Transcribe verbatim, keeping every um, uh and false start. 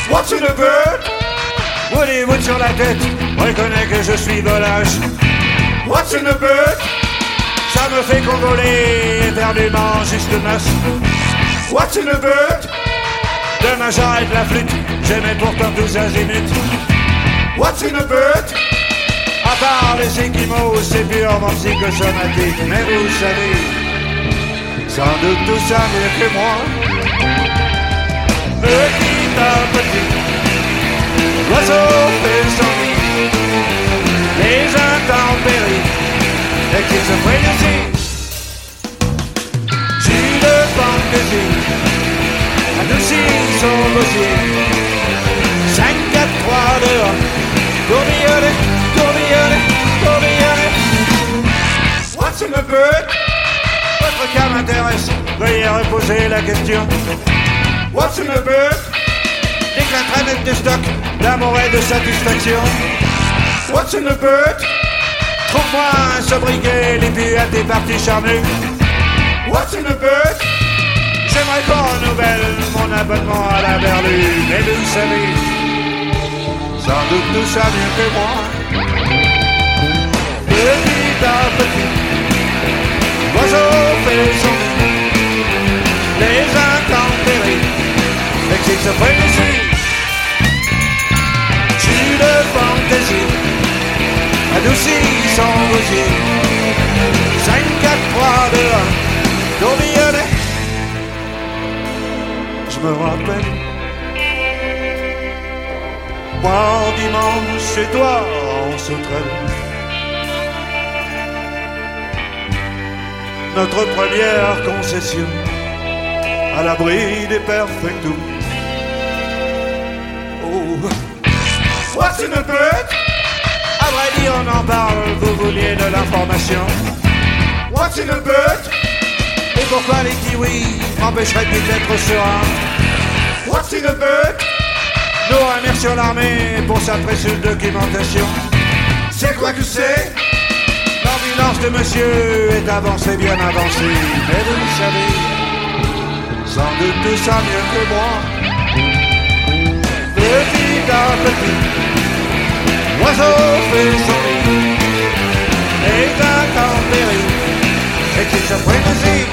What's in a bird? Woody Wood sur la tête, reconnais que je suis volage. What's in a bird? Ça me fait convoler éperdument juste neuf. What's in a bird? Demain j'arrête la flûte, j'aimais pourtant tous azimuts. What's in a bird? À part les équimaux, c'est purement psychosomatique. Mais vous savez, sans doute tout ça mieux que moi. Petit à petit, l'oiseau fait son nid. Les intempéries, et qu'il se frénésie. J'ai de fantaisie, adouci son dossier. cinq, quatre, trois, deux, un. Tourbillonner, tourbillonner, tourbillonner. What's in a bird? Votre cas m'intéresse, veuillez reposer la question. What's in a bird? Déclencherai net de stock, d'amour et de satisfaction. What's in a bird? Trouve-moi un sobriquet, l'épu à tes parties charnues. What's in a bird? J'aimerais qu'on renouvelle mon abonnement à la berlue. Mais vous savez, sans doute tout ça mieux que moi. Petit à petit, l'oiseau fait son nid. Les intempéries excitent sa frénésie. J'ai de fantaisie, adouci son gosier. cinq, quatre, trois, deux, un, tourbillonner. Je me rappelle, moi dimanche et toi on se traîne. Notre première concession à l'abri des perfectos. Oh, what's in a bird? À vrai dire on en parle, vous vouliez de l'information. What's in a bird? Et pourquoi les kiwis m'empêcheraient-ils d'être serein? What's in a bird? Nous remercions l'armée pour sa précieuse documentation. C'est quoi que c'est? L'ambulance de monsieur est avancée, bien avancée. Mais vous savez, sans doute tout ça mieux que moi. Petit à petit, l'oiseau fait son nid. Les intempéries, et qu'il se frénésie.